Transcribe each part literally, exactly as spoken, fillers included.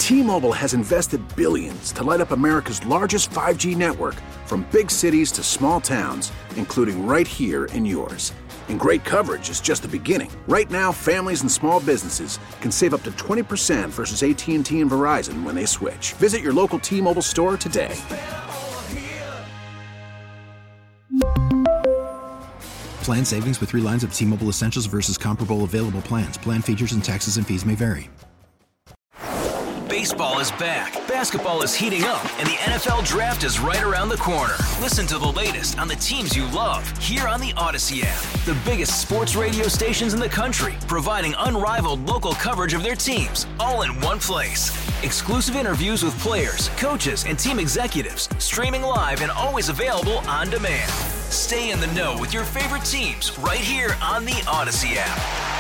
T-Mobile has invested billions to light up America's largest five G network, from big cities to small towns, including right here in yours. And great coverage is just the beginning. Right now, families and small businesses can save up to twenty percent versus A T and T and Verizon when they switch. Visit your local T-Mobile store today. Plan savings with three lines of T-Mobile Essentials versus comparable available plans. Plan features and taxes and fees may vary. Baseball is back, basketball is heating up, and the N F L Draft is right around the corner. Listen to the latest on the teams you love here on the Odyssey app. The biggest sports radio stations in the country, providing unrivaled local coverage of their teams, all in one place. Exclusive interviews with players, coaches, and team executives, streaming live and always available on demand. Stay in the know with your favorite teams right here on the Odyssey app.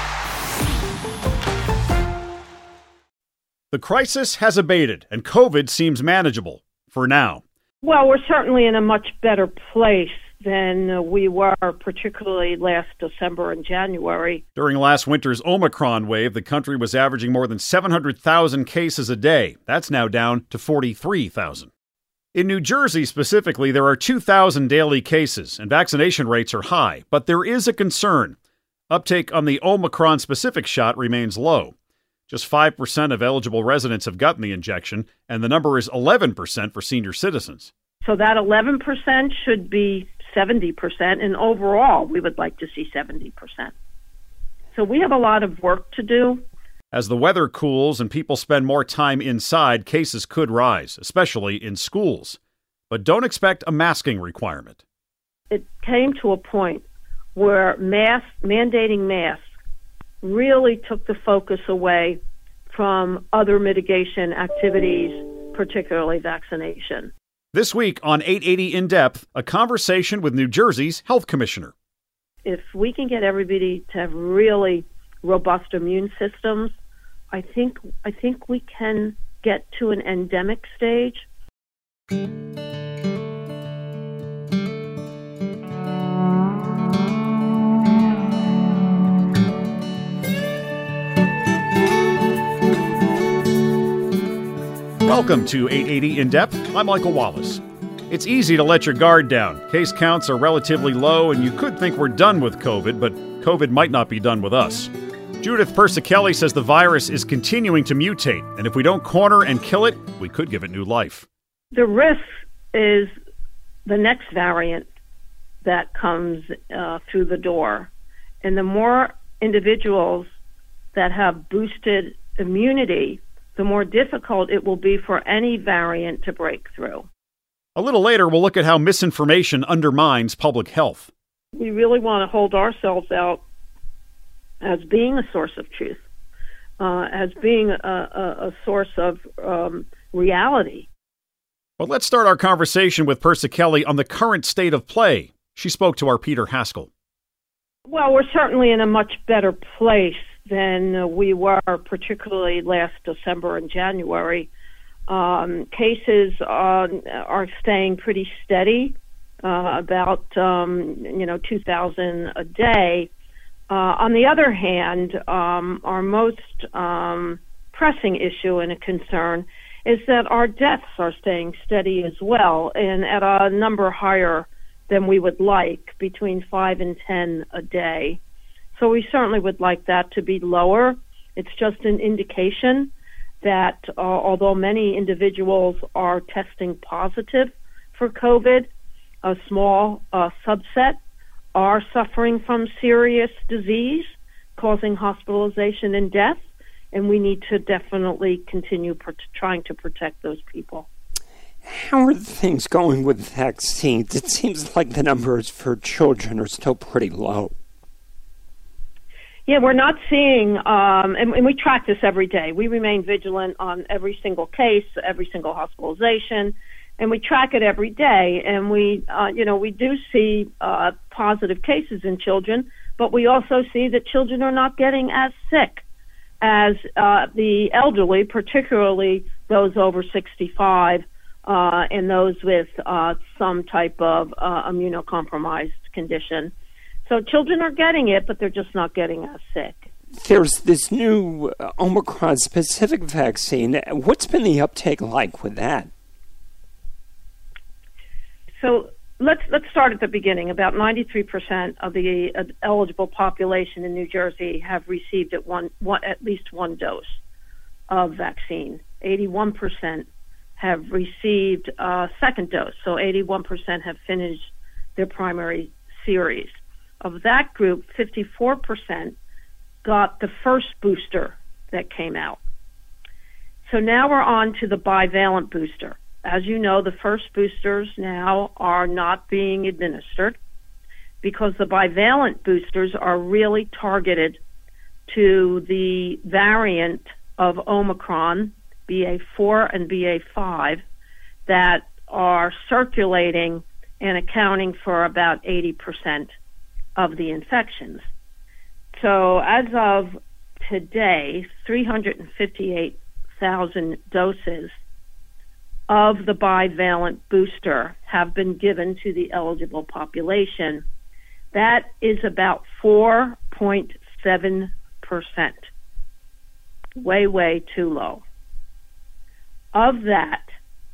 The crisis has abated, and COVID seems manageable for now. Well, we're certainly in a much better place than uh, we were, particularly last December and January. During last winter's Omicron wave, the country was averaging more than seven hundred thousand cases a day. That's now down to forty-three thousand. In New Jersey specifically, there are two thousand daily cases, and vaccination rates are high. But there is a concern. Uptake on the Omicron-specific shot remains low. Just five percent of eligible residents have gotten the injection, and the number is eleven percent for senior citizens. So that eleven percent should be seventy percent, and overall, we would like to see seventy percent. So we have a lot of work to do. As the weather cools and people spend more time inside, cases could rise, especially in schools. But don't expect a masking requirement. It came to a point where mask, mandating masks really took the focus away from other mitigation activities, particularly vaccination. This week on eight eighty In Depth, a conversation with New Jersey's health commissioner. If we can get everybody to have really robust immune systems, I think I think we can get to an endemic stage. Welcome to eight eighty In Depth. I'm Michael Wallace. It's easy to let your guard down. Case counts are relatively low, and you could think we're done with COVID, but COVID might not be done with us. Judith Persicelli says the virus is continuing to mutate, and if we don't corner and kill it, we could give it new life. The risk is the next variant that comes uh, through the door. And the more individuals that have boosted immunity, the more difficult it will be for any variant to break through. A little later, we'll look at how misinformation undermines public health. We really want to hold ourselves out as being a source of truth, uh, as being a, a, a source of um, reality. But let's start our conversation with Persicelli on the current state of play. She spoke to our Peter Haskell. Well, we're certainly in a much better place than we were, particularly last December and January. Um, cases uh, are staying pretty steady, uh, about um, you know two thousand a day. Uh, on the other hand, um, our most um, pressing issue and a concern is that our deaths are staying steady as well, and at a number higher than we would like, between five and ten a day. So we certainly would like that to be lower. It's just an indication that uh, although many individuals are testing positive for COVID, a small uh, subset are suffering from serious disease, causing hospitalization and death, and we need to definitely continue pr- trying to protect those people. How are things going with vaccines? It seems like the numbers for children are still pretty low. Yeah, we're not seeing, um, and, and we track this every day. We remain vigilant on every single case, every single hospitalization, and we track it every day. And we, uh, you know, we do see uh, positive cases in children, but we also see that children are not getting as sick as uh, the elderly, particularly those over sixty-five uh, and those with uh, some type of uh, immunocompromised condition. So children are getting it, but they're just not getting as sick. there's this new Omicron-specific vaccine. What's been the uptake like with that? So let's let's start at the beginning. About ninety-three percent of the uh, eligible population in New Jersey have received at one, one at least one dose of vaccine. eighty-one percent have received a second dose. So eighty-one percent have finished their primary series. Of that group, fifty-four percent got the first booster that came out. So now we're on to the bivalent booster. As you know, the first boosters now are not being administered because the bivalent boosters are really targeted to the variant of Omicron, B A four and B A five, that are circulating and accounting for about eighty percent of the infections. So as of today, three hundred fifty-eight thousand doses of the bivalent booster have been given to the eligible population. That is about four point seven percent. Way, way too low. Of that,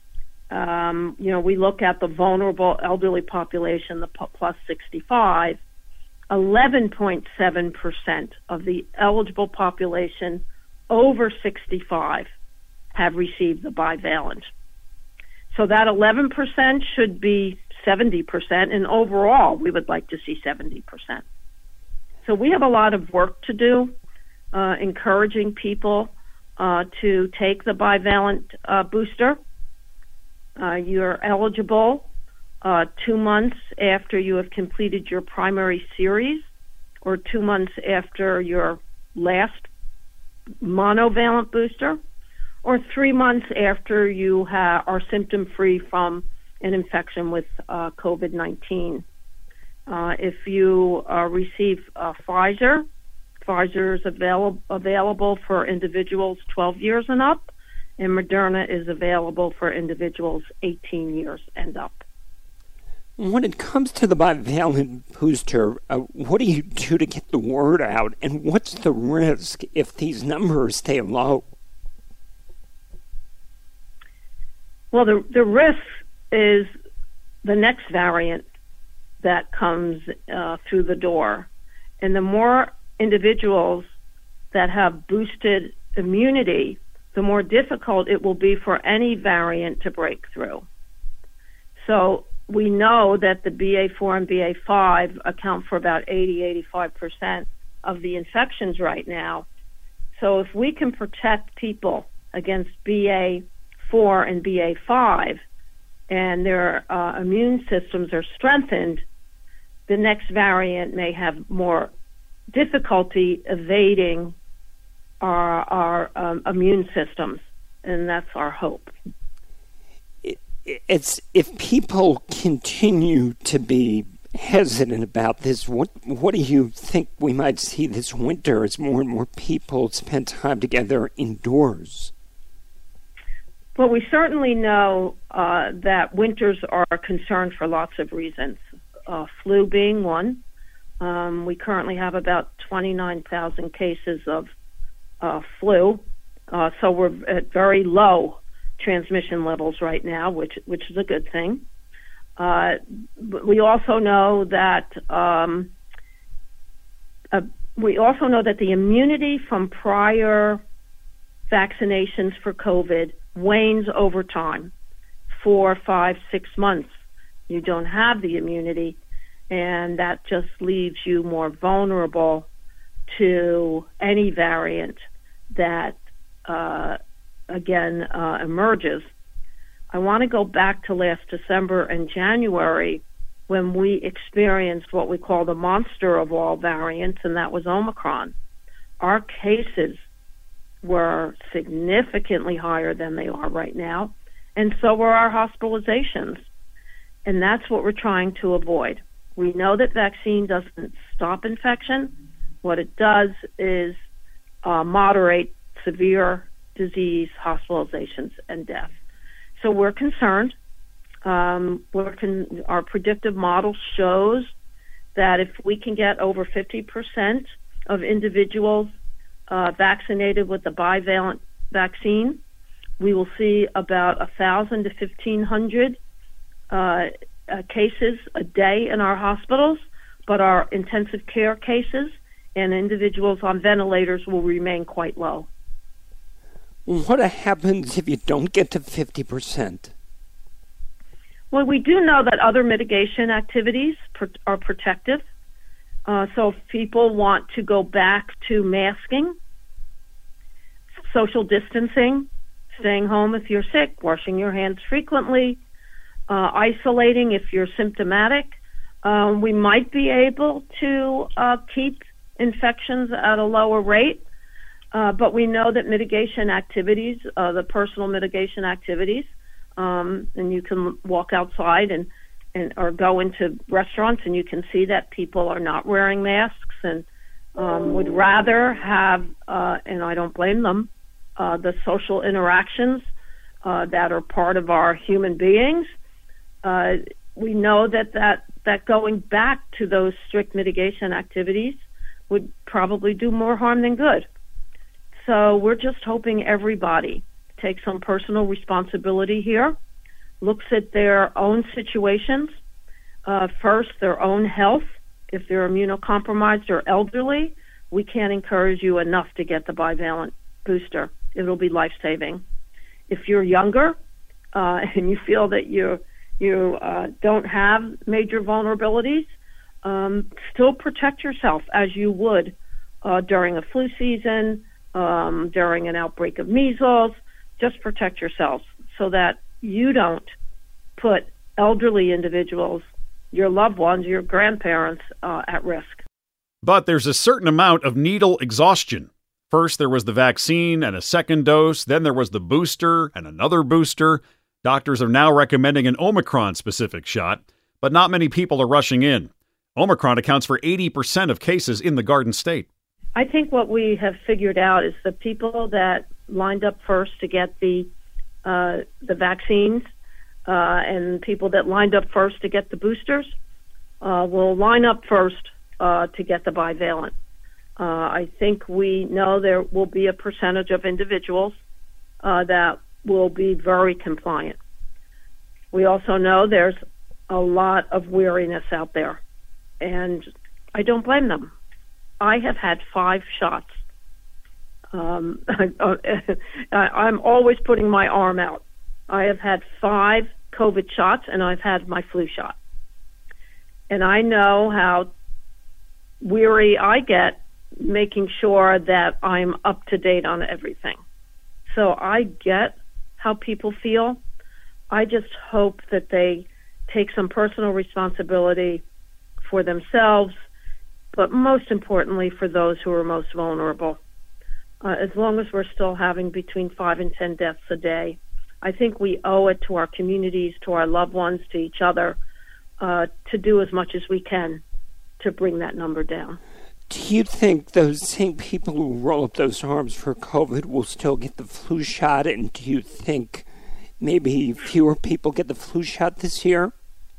um, you know, we look at the vulnerable elderly population, the plus sixty-five, eleven point seven percent of the eligible population over sixty-five have received the bivalent. So that eleven percent should be seventy percent, and overall we would like to see seventy percent. So we have a lot of work to do, uh, encouraging people uh, to take the bivalent uh, booster. Uh, you're eligible uh, two months after you have completed your primary series, or two months after your last monovalent booster, or three months after you ha- are symptom-free from an infection with uh, COVID nineteen. Uh, if you uh, receive uh, Pfizer, Pfizer is avail- available for individuals twelve years and up, and Moderna is available for individuals eighteen years and up. When it comes to the bivalent booster, uh, what do you do to get the word out, and what's the risk if these numbers stay low? Well, the the risk is the next variant that comes uh, through the door. And the more individuals that have boosted immunity, the more difficult it will be for any variant to break through. So we know that the B A four and B A five account for about eighty, eighty-five percent of the infections right now. So if we can protect people against B A four and B A five, and their uh, immune systems are strengthened, the next variant may have more difficulty evading our, our um, immune systems, and that's our hope. It, it's if people continue to be hesitant about this, what what do you think we might see this winter as more and more people spend time together indoors? Well, we certainly know uh, that winters are a concern for lots of reasons, uh, flu being one. Um, we currently have about twenty-nine thousand cases of uh, flu, uh, so we're at very low transmission levels right now, which which is a good thing. Uh, we also know that um, uh, we also know that the immunity from prior vaccinations for COVID wanes over time, four, five, six months. You don't have the immunity, and that just leaves you more vulnerable to any variant that, uh, again, uh, emerges. I want to go back to last December and January when we experienced what we call the monster of all variants, and that was Omicron. Our cases were significantly higher than they are right now, and so were our hospitalizations. And that's what we're trying to avoid. We know that vaccine doesn't stop infection. What it does is uh, moderate severe disease, hospitalizations, and death. So we're concerned. Um, we're con- our predictive model shows that if we can get over fifty percent of individuals uh, vaccinated with the bivalent vaccine, we will see about one thousand to fifteen hundred uh, uh, cases a day in our hospitals, but our intensive care cases and individuals on ventilators will remain quite low. What happens if you don't get to fifty percent? Well, we do know that other mitigation activities pr- are protective. Uh, so if people want to go back to masking, social distancing, staying home if you're sick, washing your hands frequently, uh, isolating if you're symptomatic, um, we might be able to uh, keep infections at a lower rate. Uh, but we know that mitigation activities, uh, the personal mitigation activities, um, and you can walk outside and, and or go into restaurants and you can see that people are not wearing masks and um, would rather have, uh, and I don't blame them, uh, the social interactions uh, that are part of our human beings. Uh, we know that, that, that going back to those strict mitigation activities would probably do more harm than good. So we're just hoping everybody takes some personal responsibility here, looks at their own situations, uh, first their own health. If they're immunocompromised or elderly, we can't encourage you enough to get the bivalent booster. It'll be life-saving. If you're younger uh, and you feel that you you uh, don't have major vulnerabilities, um, still protect yourself as you would uh, during a flu season, um, during an outbreak of measles. Just protect yourselves so that you don't put elderly individuals, your loved ones, your grandparents uh, at risk. But there's a certain amount of needle exhaustion. First, there was the vaccine and a second dose. Then there was the booster and another booster. Doctors are now recommending an Omicron-specific shot, but not many people are rushing in. Omicron accounts for eighty percent of cases in the Garden State. I think what we have figured out is the people that lined up first to get the uh, the vaccines uh, and people that lined up first to get the boosters uh, will line up first uh, to get the bivalent. Uh, I think we know there will be a percentage of individuals uh, that will be very compliant. We also know there's a lot of weariness out there, and I don't blame them. I have had five shots. Um, I, I'm always putting my arm out. I have had five COVID shots, and I've had my flu shot. And I know how weary I get making sure that I'm up to date on everything. So I get how people feel. I just hope that they take some personal responsibility for themselves, but most importantly for those who are most vulnerable. Uh, as long as we're still having between five and ten deaths a day, I think we owe it to our communities, to our loved ones, to each other, uh, to do as much as we can to bring that number down. Do you think those same people who roll up those arms for COVID will still get the flu shot? And do you think maybe fewer people get the flu shot this year?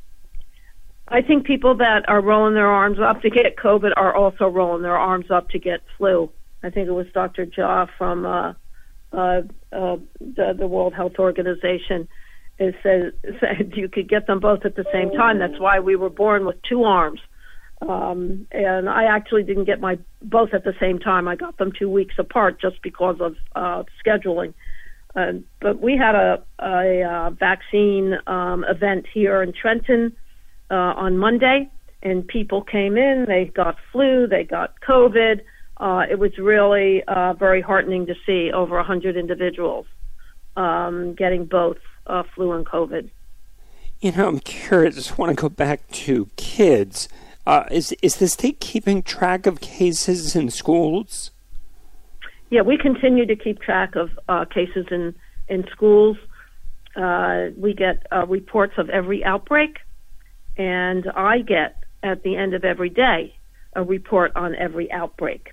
I think people that are rolling their arms up to get COVID are also rolling their arms up to get flu. I think it was Doctor Jha from uh, uh, uh, the, the World Health Organization is said, said you could get them both at the same time. That's why we were born with two arms. Um, and I actually didn't get my both at the same time. I got them two weeks apart just because of uh, scheduling. Uh, but we had a, a, a vaccine um, event here in Trenton uh, on Monday, and people came in. They got flu, they got COVID. Uh, it was really uh, very heartening to see over one hundred individuals um, getting both uh, flu and COVID. You know, I'm curious. I want to go back to kids. Uh, is is the state keeping track of cases in schools? Yeah, we continue to keep track of uh, cases in, in schools. Uh, we get uh, reports of every outbreak, and I get, at the end of every day, a report on every outbreak.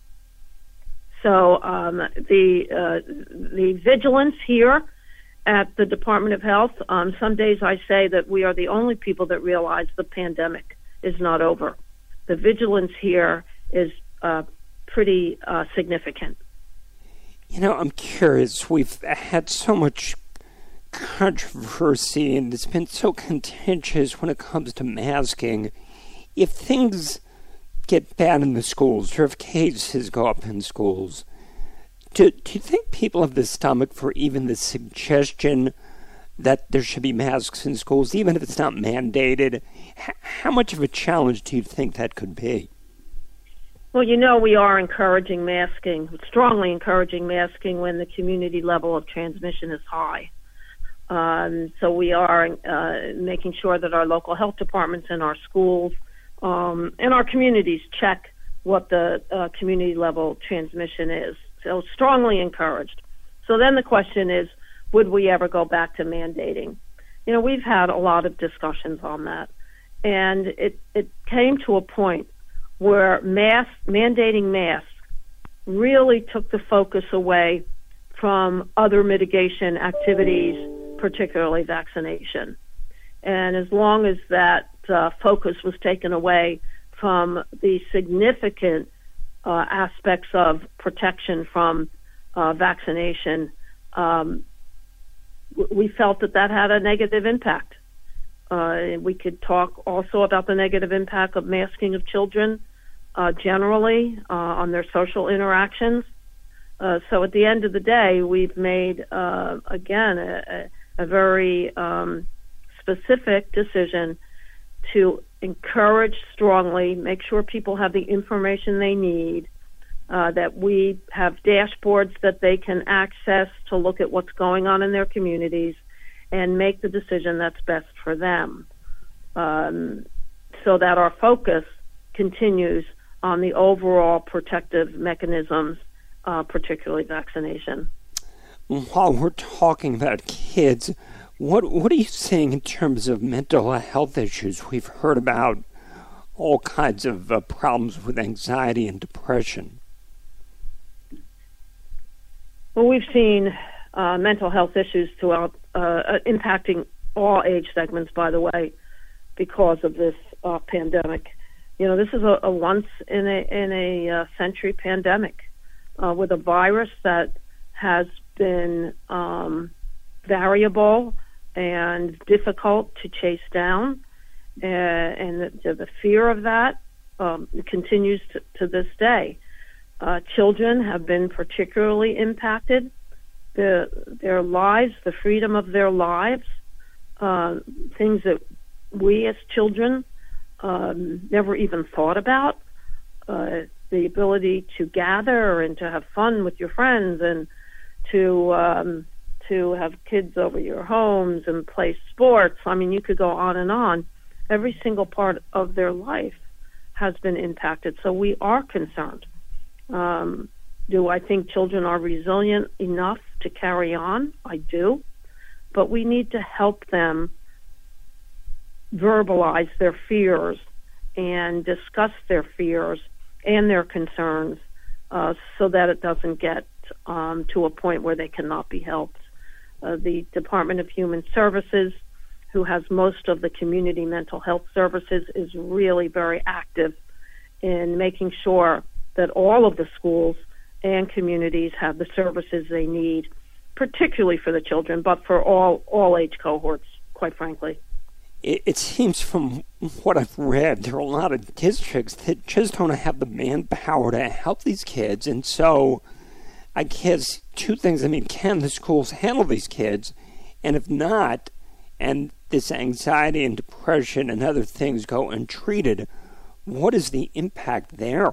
So um, the uh, the vigilance here at the Department of Health, um, some days I say that we are the only people that realize the pandemic is not over. The vigilance here is uh, pretty uh, significant. You know, I'm curious. We've had so much controversy, and it's been so contentious when it comes to masking. If things get bad in the schools, or if cases go up in schools, do, do you think people have the stomach for even the suggestion that there should be masks in schools, even if it's not mandated? H- how much of a challenge do you think that could be? Well, you know, we are encouraging masking, strongly encouraging masking when the community level of transmission is high. Um, so we are uh, making sure that our local health departments and our schools um, and our communities check what the uh, community level transmission is. So strongly encouraged. So then the question is, would we ever go back to mandating? You know, we've had a lot of discussions on that. And it, it came to a point where mask, mandating masks really took the focus away from other mitigation activities, particularly vaccination. And as long as that uh, focus was taken away from the significant uh, aspects of protection from uh, vaccination, um, w- we felt that that had a negative impact. Uh, we could talk also about the negative impact of masking of children uh, generally uh, on their social interactions. Uh, so at the end of the day, we've made, uh, again, a, a very um, specific decision to encourage strongly, make sure people have the information they need, uh, that we have dashboards that they can access to look at what's going on in their communities and make the decision that's best for them, um, so that our focus continues on the overall protective mechanisms, uh, particularly vaccination. While we're talking about kids, what what are you seeing in terms of mental health issues? We've heard about all kinds of uh, problems with anxiety and depression. Well, we've seen uh, mental health issues throughout, uh, impacting all age segments, by the way, because of this uh, pandemic. You know, this is a, a once in a in a uh, century pandemic uh, with a virus that has been um, variable and difficult to chase down, uh, and the, the fear of that um, continues to, to this day. Uh, children have been particularly impacted. The, their lives, the freedom of their lives, uh, things that we as children um, never even thought about, uh, the ability to gather and to have fun with your friends and to um, to have kids over your homes and play sports. I mean, you could go on and on. Every single part of their life has been impacted. So we are concerned. Um, do I think children are resilient enough to carry on? I do. But we need to help them verbalize their fears and discuss their fears and their concerns uh, so that it doesn't get um, to a point where they cannot be helped. Uh, the Department of Human Services, who has most of the community mental health services, is really very active in making sure that all of the schools and communities have the services they need, particularly for the children, but for all, all age cohorts, quite frankly. It, it seems from what I've read, there are a lot of districts that just don't have the manpower to help these kids. And so I guess two things. I mean, can the schools handle these kids? And if not, and this anxiety and depression and other things go untreated, what is the impact there?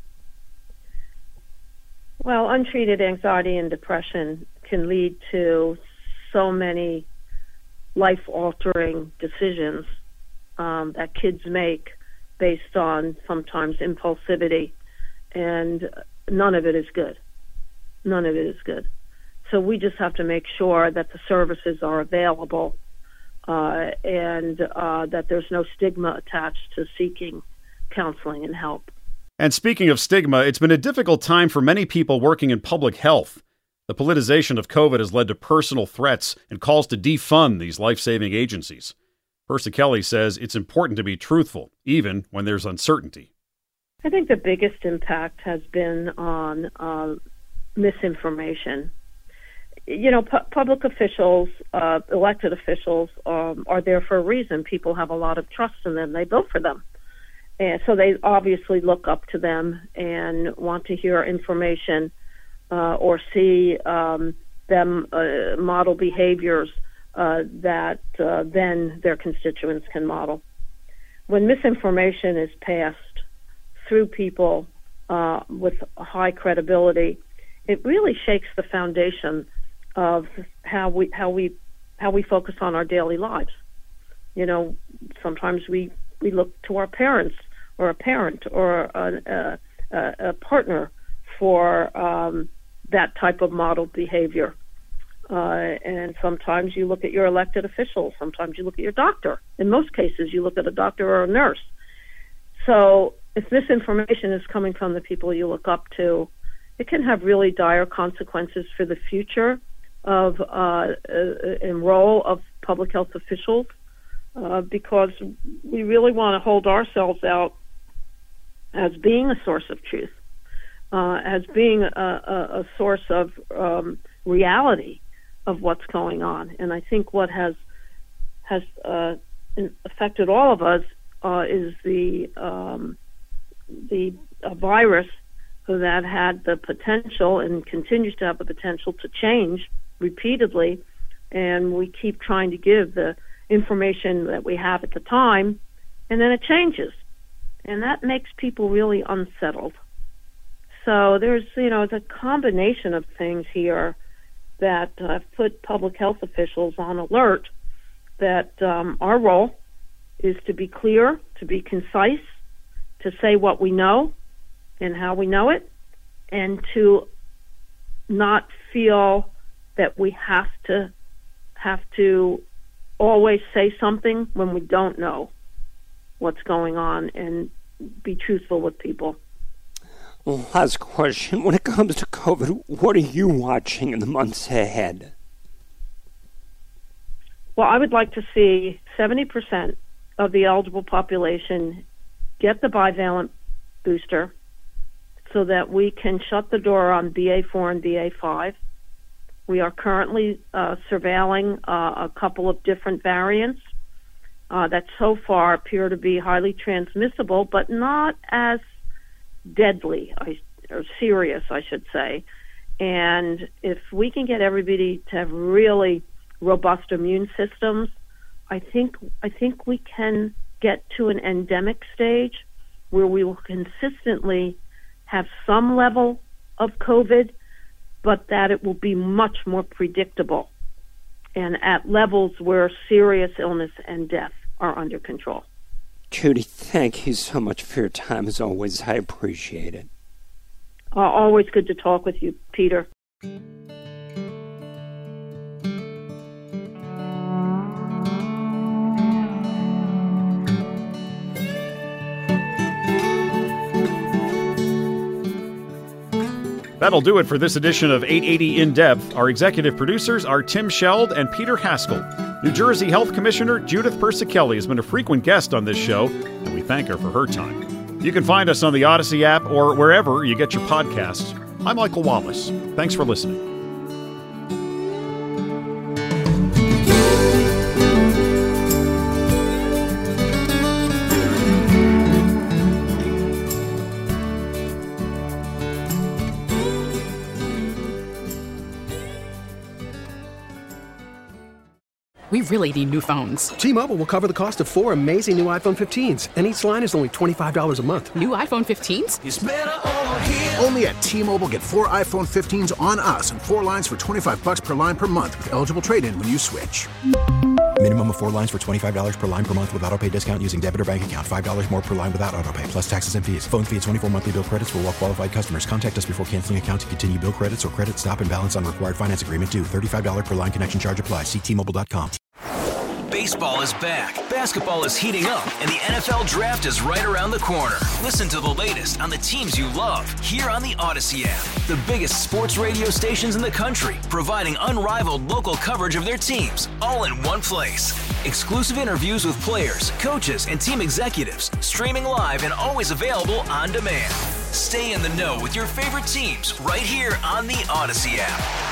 Well, untreated anxiety and depression can lead to so many life-altering decisions um, that kids make based on sometimes impulsivity, and none of it is good. None of it is good. So we just have to make sure that the services are available uh, and uh, that there's no stigma attached to seeking counseling and help. And speaking of stigma, it's been a difficult time for many people working in public health. The politicization of COVID has led to personal threats and calls to defund these life-saving agencies. Persa Kelly says it's important to be truthful, even when there's uncertainty. I think the biggest impact has been on uh, misinformation. You know, pu- public officials, uh, elected officials, um, are there for a reason. People have a lot of trust in them. They vote for them. And so they obviously look up to them and want to hear information uh, or see um, them uh, model behaviors uh, that uh, then their constituents can model. When misinformation is passed through people uh, with high credibility, it really shakes the foundation of how we how we how we focus on our daily lives. You know, sometimes we, we look to our parents or a parent or a, a, a partner for um, that type of model behavior. Uh, and sometimes you look at your elected officials. Sometimes you look at your doctor. In most cases, you look at a doctor or a nurse. So if misinformation is coming from the people you look up to, it can have really dire consequences for the future of uh, and role of public health officials, uh, because we really want to hold ourselves out as being a source of truth, uh, as being a, a, a source of um, reality of what's going on. And I think what has has uh, affected all of us uh, is the um, the uh, virus that had the potential and continues to have the potential to change repeatedly, and we keep trying to give the information that we have at the time, and then it changes, and that makes people really unsettled. So there's, you know, it's a combination of things here that uh, put public health officials on alert that um, our role is to be clear, to be concise, to say what we know and how we know it, and to not feel that we have to have to always say something when we don't know what's going on, and be truthful with people. Last question. When it comes to COVID, what are you watching in the months ahead? Well, I would like to see seventy percent of the eligible population get the bivalent booster so that we can shut the door on B A four and B A five. We are currently uh, surveilling uh, a couple of different variants uh, that so far appear to be highly transmissible, but not as deadly I, or serious, I should say. And if we can get everybody to have really robust immune systems, I think I think we can get to an endemic stage where we will consistently have some level of COVID, but that it will be much more predictable and at levels where serious illness and death are under control. Judy, thank you so much for your time. As always, I appreciate it. Uh, always good to talk with you, Peter. That'll do it for this edition of eight eighty In Depth. Our executive producers are Tim Sheld and Peter Haskell. New Jersey Health Commissioner Judith Persicelli has been a frequent guest on this show, and we thank her for her time. You can find us on the Odyssey app or wherever you get your podcasts. I'm Michael Wallace. Thanks for listening. We really need new phones. T-Mobile will cover the cost of four amazing new iPhone fifteens, and each line is only twenty-five dollars a month. New iPhone fifteens? It's better over here. Only at T-Mobile, get four iPhone fifteens on us and four lines for twenty-five dollars per line per month with eligible trade-in when you switch. Minimum of four lines for twenty-five dollars per line per month with autopay discount using debit or bank account. five dollars more per line without autopay, plus taxes and fees. Phone fee at twenty-four monthly bill credits for well-qualified customers. Contact us before canceling account to continue bill credits or credit stop and balance on required finance agreement due. thirty-five dollars per line connection charge applies. See T Mobile dot com. Baseball is back, basketball is heating up, and the N F L Draft is right around the corner. Listen to the latest on the teams you love here on the Odyssey app. The biggest sports radio stations in the country, providing unrivaled local coverage of their teams, all in one place. Exclusive interviews with players, coaches, and team executives, streaming live and always available on demand. Stay in the know with your favorite teams right here on the Odyssey app.